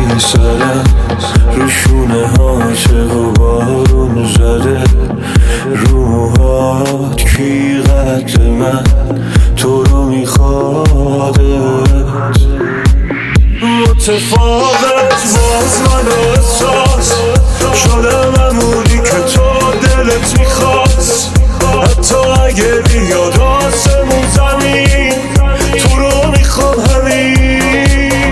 میزدن رو شونه هاته و بارون زده رو موهات کی قد من تو رو میخوادت متفاوت باز من احساس شدم همونی که تو دلت میخواست حتی اگه بیاد آسمون زمین تو رو میخوام همین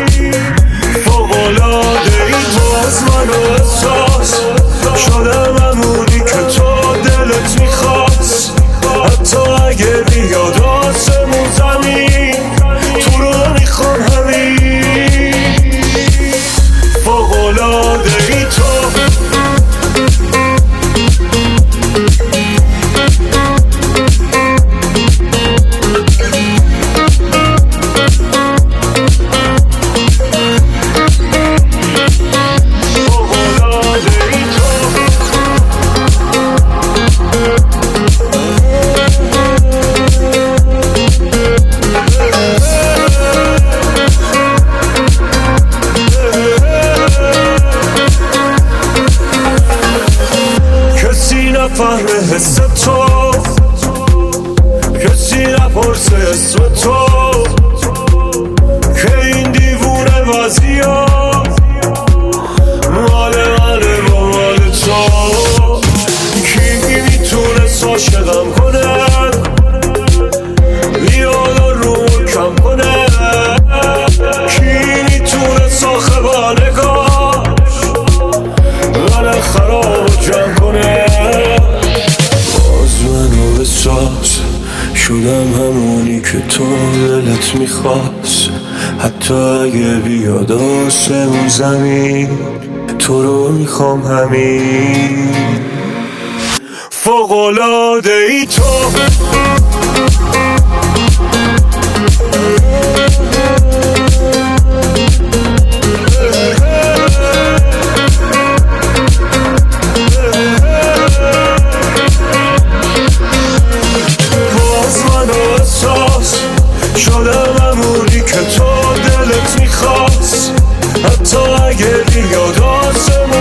فوق‌العاده ای باز من احساس شدم همونی که تو دلت میخواست حتی اگه بیاد آسمون زمین تو رو میخوام همین فوق‌العاده ای تو نفهمه حس تو کسی نپرسه اسم تو که این دیوونه وضعیات مال منه با مال تو کی میتونه عاشقم کنه بیاد و رو کم کنه کی میتونه صاحب نگاش من خراب جمع کنه احساس شدم همونی که تو دلت میخواست حتی اگه بیاد آسمون زمین تو رو میخوام همین فوق‌العاده ای تو شدم همونی که تو دلت میخواست حتی اگه بیاد آسمون